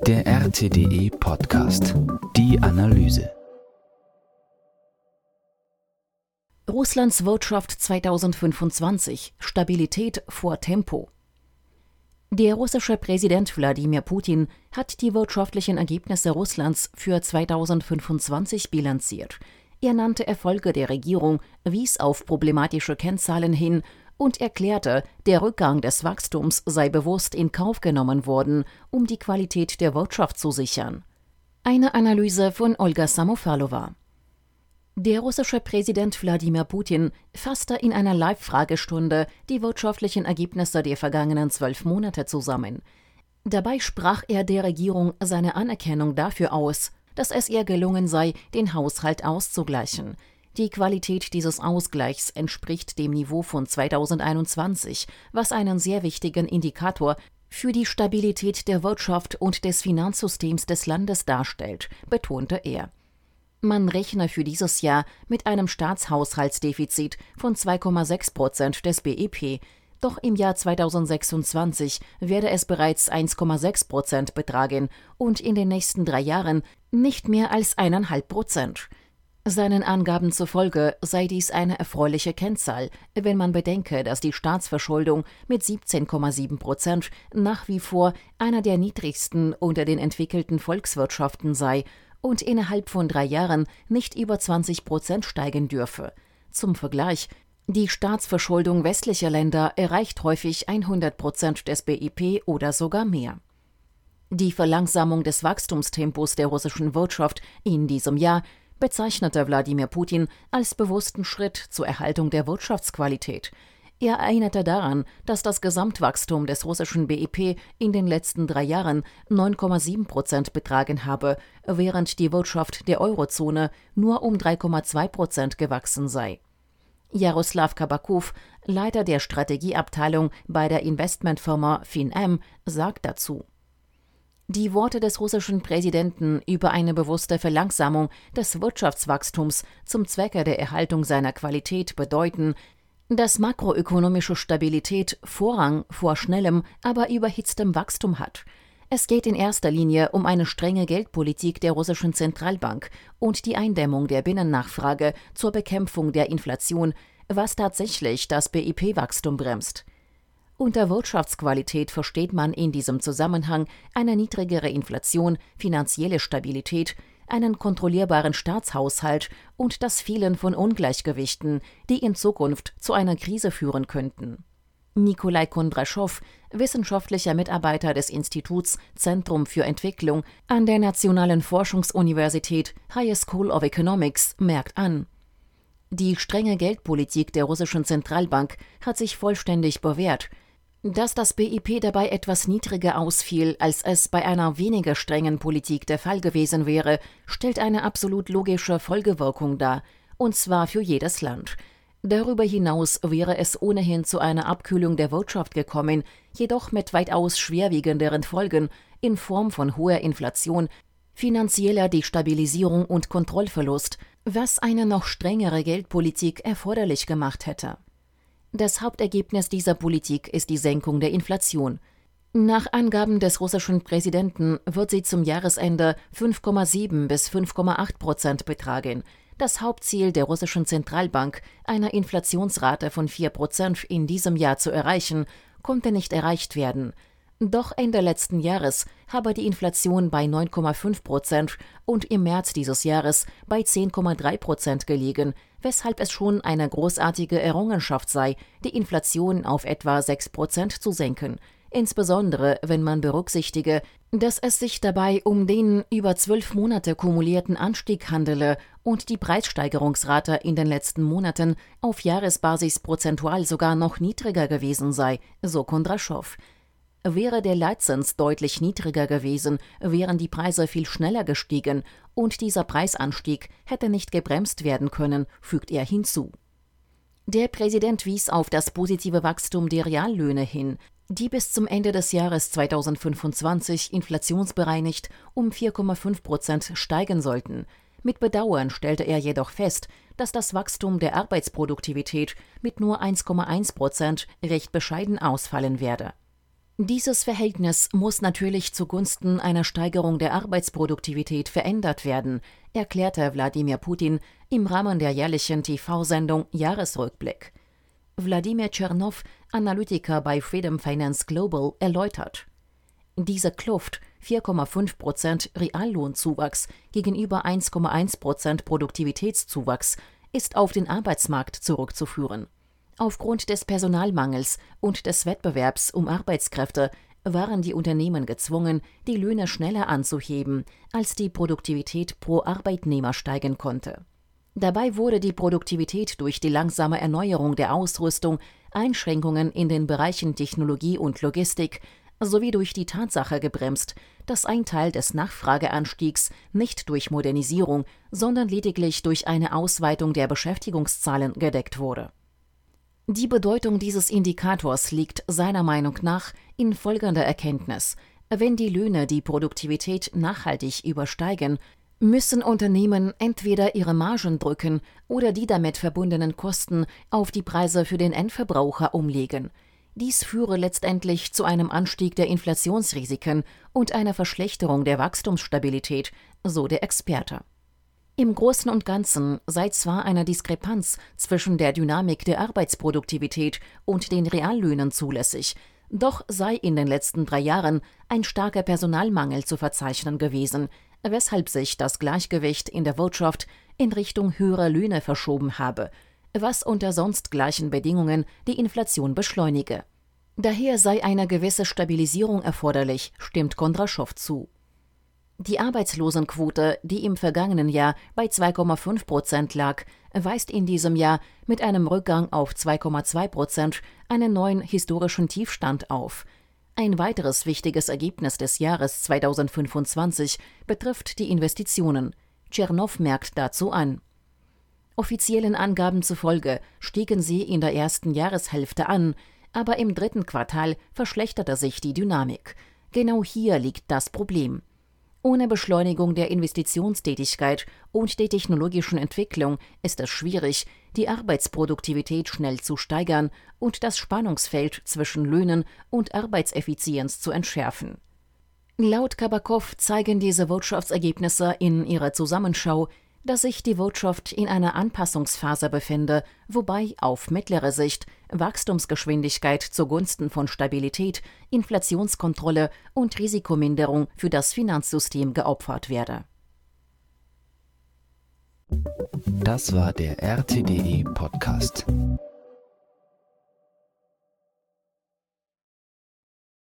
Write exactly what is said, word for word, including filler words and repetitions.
Der R T D E Podcast. Die Analyse. Russlands Wirtschaft zweitausendfünfundzwanzig. Stabilität vor Tempo. Der russische Präsident Wladimir Putin hat die wirtschaftlichen Ergebnisse Russlands für zweitausendfünfundzwanzig bilanziert. Er nannte Erfolge der Regierung, wies auf problematische Kennzahlen hin und erklärte, der Rückgang des Wachstums sei bewusst in Kauf genommen worden, um die Qualität der Wirtschaft zu sichern. Eine Analyse von Olga Samofarlova. Der russische Präsident Wladimir Putin fasste in einer Live-Fragestunde die wirtschaftlichen Ergebnisse der vergangenen zwölf Monate zusammen. Dabei sprach er der Regierung seine Anerkennung dafür aus, dass es ihr gelungen sei, den Haushalt auszugleichen. Die Qualität dieses Ausgleichs entspricht dem Niveau von zweitausendeinundzwanzig, was einen sehr wichtigen Indikator für die Stabilität der Wirtschaft und des Finanzsystems des Landes darstellt, betonte er. Man rechne für dieses Jahr mit einem Staatshaushaltsdefizit von zwei Komma sechs Prozent des B I P, doch im Jahr zweitausendsechsundzwanzig werde es bereits eins Komma sechs Prozent betragen und in den nächsten drei Jahren nicht mehr als eins Komma fünf Prozent. Seinen Angaben zufolge sei dies eine erfreuliche Kennzahl, wenn man bedenke, dass die Staatsverschuldung mit siebzehn Komma sieben Prozent nach wie vor einer der niedrigsten unter den entwickelten Volkswirtschaften sei und innerhalb von drei Jahren nicht über zwanzig Prozent steigen dürfe. Zum Vergleich: Die Staatsverschuldung westlicher Länder erreicht häufig hundert Prozent des B I P oder sogar mehr. Die Verlangsamung des Wachstumstempos der russischen Wirtschaft in diesem Jahr bezeichnete Wladimir Putin als bewussten Schritt zur Erhaltung der Wirtschaftsqualität. Er erinnerte daran, dass das Gesamtwachstum des russischen B I P in den letzten drei Jahren neun Komma sieben Prozent betragen habe, während die Wirtschaft der Eurozone nur um drei Komma zwei Prozent gewachsen sei. Jaroslaw Kabakow, Leiter der Strategieabteilung bei der Investmentfirma FinM, sagt dazu: Die Worte des russischen Präsidenten über eine bewusste Verlangsamung des Wirtschaftswachstums zum Zwecke der Erhaltung seiner Qualität bedeuten, dass makroökonomische Stabilität Vorrang vor schnellem, aber überhitztem Wachstum hat. Es geht in erster Linie um eine strenge Geldpolitik der russischen Zentralbank und die Eindämmung der Binnennachfrage zur Bekämpfung der Inflation, was tatsächlich das B I P-Wachstum bremst. Unter Wirtschaftsqualität versteht man in diesem Zusammenhang eine niedrigere Inflation, finanzielle Stabilität, einen kontrollierbaren Staatshaushalt und das Fehlen von Ungleichgewichten, die in Zukunft zu einer Krise führen könnten. Nikolai Kondraschow, wissenschaftlicher Mitarbeiter des Instituts Zentrum für Entwicklung an der Nationalen Forschungsuniversität High School of Economics, merkt an: Die strenge Geldpolitik der russischen Zentralbank hat sich vollständig bewährt. Dass das B I P dabei etwas niedriger ausfiel, als es bei einer weniger strengen Politik der Fall gewesen wäre, stellt eine absolut logische Folgewirkung dar, und zwar für jedes Land. Darüber hinaus wäre es ohnehin zu einer Abkühlung der Wirtschaft gekommen, jedoch mit weitaus schwerwiegenderen Folgen in Form von hoher Inflation, finanzieller Destabilisierung und Kontrollverlust, was eine noch strengere Geldpolitik erforderlich gemacht hätte. Das Hauptergebnis dieser Politik ist die Senkung der Inflation. Nach Angaben des russischen Präsidenten wird sie zum Jahresende fünf Komma sieben bis fünf Komma acht Prozent betragen. Das Hauptziel der russischen Zentralbank, eine Inflationsrate von vier Prozent in diesem Jahr zu erreichen, konnte nicht erreicht werden. Doch Ende letzten Jahres habe die Inflation bei neun Komma fünf Prozent und im März dieses Jahres bei zehn Komma drei Prozent gelegen, weshalb es schon eine großartige Errungenschaft sei, die Inflation auf etwa sechs Prozent zu senken. Insbesondere wenn man berücksichtige, dass es sich dabei um den über zwölf Monate kumulierten Anstieg handele und die Preissteigerungsrate in den letzten Monaten auf Jahresbasis prozentual sogar noch niedriger gewesen sei, so Kondraschow. Wäre der Leitzins deutlich niedriger gewesen, wären die Preise viel schneller gestiegen und dieser Preisanstieg hätte nicht gebremst werden können, fügt er hinzu. Der Präsident wies auf das positive Wachstum der Reallöhne hin, die bis zum Ende des Jahres zweitausendfünfundzwanzig inflationsbereinigt um vier Komma fünf Prozent steigen sollten. Mit Bedauern stellte er jedoch fest, dass das Wachstum der Arbeitsproduktivität mit nur eins Komma eins Prozent recht bescheiden ausfallen werde. Dieses Verhältnis muss natürlich zugunsten einer Steigerung der Arbeitsproduktivität verändert werden, erklärte Wladimir Putin im Rahmen der jährlichen T V-Sendung Jahresrückblick. Wladimir Tschernow, Analytiker bei Freedom Finance Global, erläutert: Diese Kluft, vier Komma fünf Prozent Reallohnzuwachs gegenüber eins Komma eins Prozent Produktivitätszuwachs, ist auf den Arbeitsmarkt zurückzuführen. Aufgrund des Personalmangels und des Wettbewerbs um Arbeitskräfte waren die Unternehmen gezwungen, die Löhne schneller anzuheben, als die Produktivität pro Arbeitnehmer steigen konnte. Dabei wurde die Produktivität durch die langsame Erneuerung der Ausrüstung, Einschränkungen in den Bereichen Technologie und Logistik sowie durch die Tatsache gebremst, dass ein Teil des Nachfrageanstiegs nicht durch Modernisierung, sondern lediglich durch eine Ausweitung der Beschäftigungszahlen gedeckt wurde. Die Bedeutung dieses Indikators liegt seiner Meinung nach in folgender Erkenntnis: Wenn die Löhne die Produktivität nachhaltig übersteigen, müssen Unternehmen entweder ihre Margen drücken oder die damit verbundenen Kosten auf die Preise für den Endverbraucher umlegen. Dies führe letztendlich zu einem Anstieg der Inflationsrisiken und einer Verschlechterung der Wachstumsstabilität, so der Experte. Im Großen und Ganzen sei zwar eine Diskrepanz zwischen der Dynamik der Arbeitsproduktivität und den Reallöhnen zulässig, doch sei in den letzten drei Jahren ein starker Personalmangel zu verzeichnen gewesen, weshalb sich das Gleichgewicht in der Wirtschaft in Richtung höherer Löhne verschoben habe, was unter sonst gleichen Bedingungen die Inflation beschleunige. Daher sei eine gewisse Stabilisierung erforderlich, stimmt Kondraschow zu. Die Arbeitslosenquote, die im vergangenen Jahr bei zwei Komma fünf Prozent lag, weist in diesem Jahr mit einem Rückgang auf zwei Komma zwei Prozent einen neuen historischen Tiefstand auf. Ein weiteres wichtiges Ergebnis des Jahres zweitausendfünfundzwanzig betrifft die Investitionen. Tschernow merkt dazu an: Offiziellen Angaben zufolge stiegen sie in der ersten Jahreshälfte an, aber im dritten Quartal verschlechterte sich die Dynamik. Genau hier liegt das Problem. Ohne Beschleunigung der Investitionstätigkeit und der technologischen Entwicklung ist es schwierig, die Arbeitsproduktivität schnell zu steigern und das Spannungsfeld zwischen Löhnen und Arbeitseffizienz zu entschärfen. Laut Kabakow zeigen diese Wirtschaftsergebnisse in ihrer Zusammenschau, dass sich die Wirtschaft in einer Anpassungsphase befinde, wobei auf mittlere Sicht Wachstumsgeschwindigkeit zugunsten von Stabilität, Inflationskontrolle und Risikominderung für das Finanzsystem geopfert werde. Das war der R T D E Podcast.